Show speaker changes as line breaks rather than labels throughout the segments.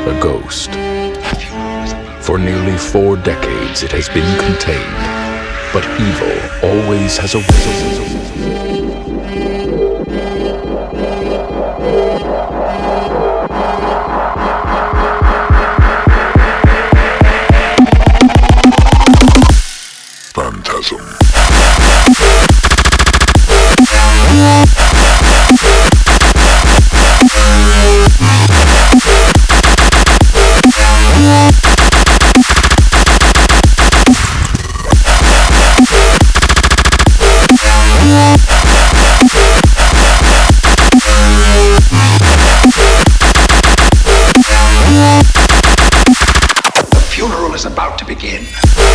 A ghost. For nearly 4 decades it has been contained, but evil always has a way. Phantasm.
The funeral is about to begin.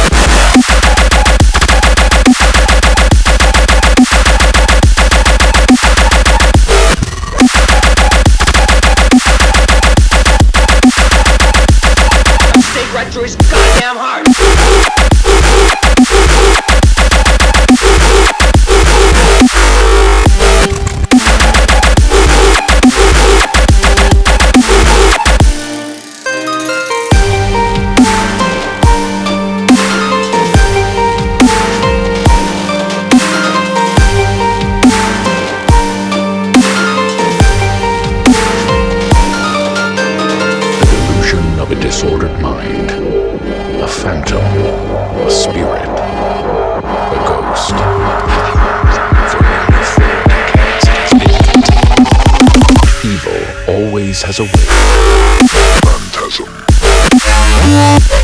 Stay right through his goddamn heart.
Of a disordered mind, a phantom, a spirit, a ghost. For nearly 4 decades it has been contained. Evil always has a way. Phantasm.